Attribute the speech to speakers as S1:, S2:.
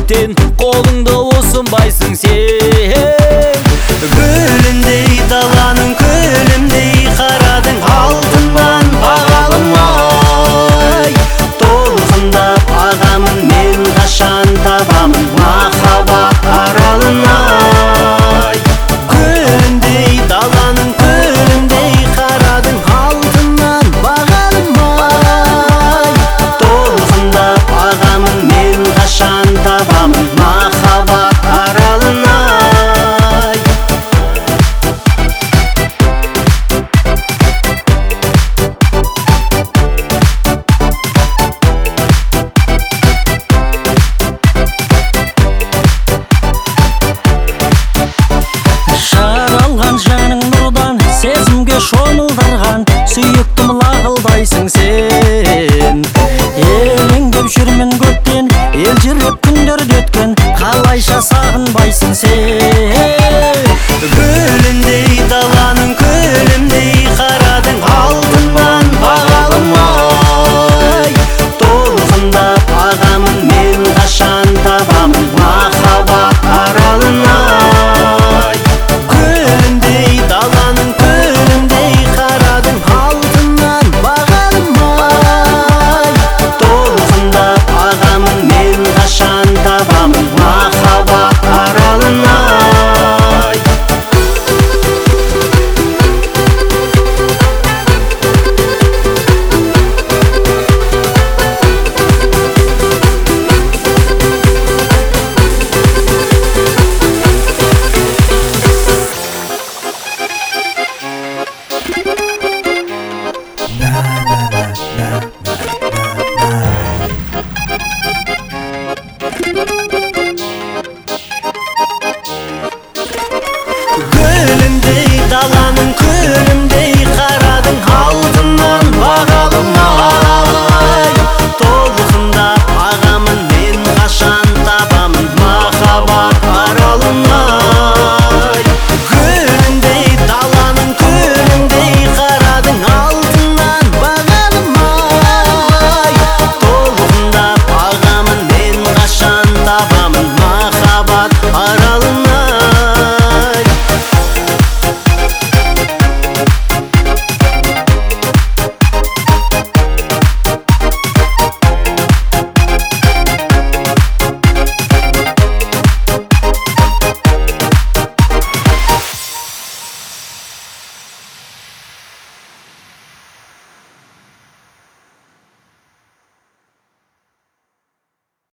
S1: көптен қолыңды ұсынбайсың сен.
S2: Гүліндей даланың көлімдей қарадың, алтыннан бағалым ай. Толқындап ағамын мен, қашан табамын махаббат аралын ай. Гүліндей даланың көлімдей қарадың, алтыннан бағалым ай. Толқындап ағамын мен, қашан табамын махаббат аралын ай.
S3: Жаралған жаның нұрдан, сезімге шомылдырған, сүйіктім лағылдайсың сен. Елеңдеп жүрмін көптен, елжіреп күндерді өткен, қалайша сағынбайсың сен.
S2: Гүліндей даланың көлімдей қарадың, алтыннан бағалым ай. Толқындап ағамын мен, қашан табамын махаббат аралын ай. Гүліндей даланың көлімдей қарадың, алтыннан бағалым ай. Толқындап ағамын мен, қашан табамын махаббат аралын ай. Gülündey dalanın külüm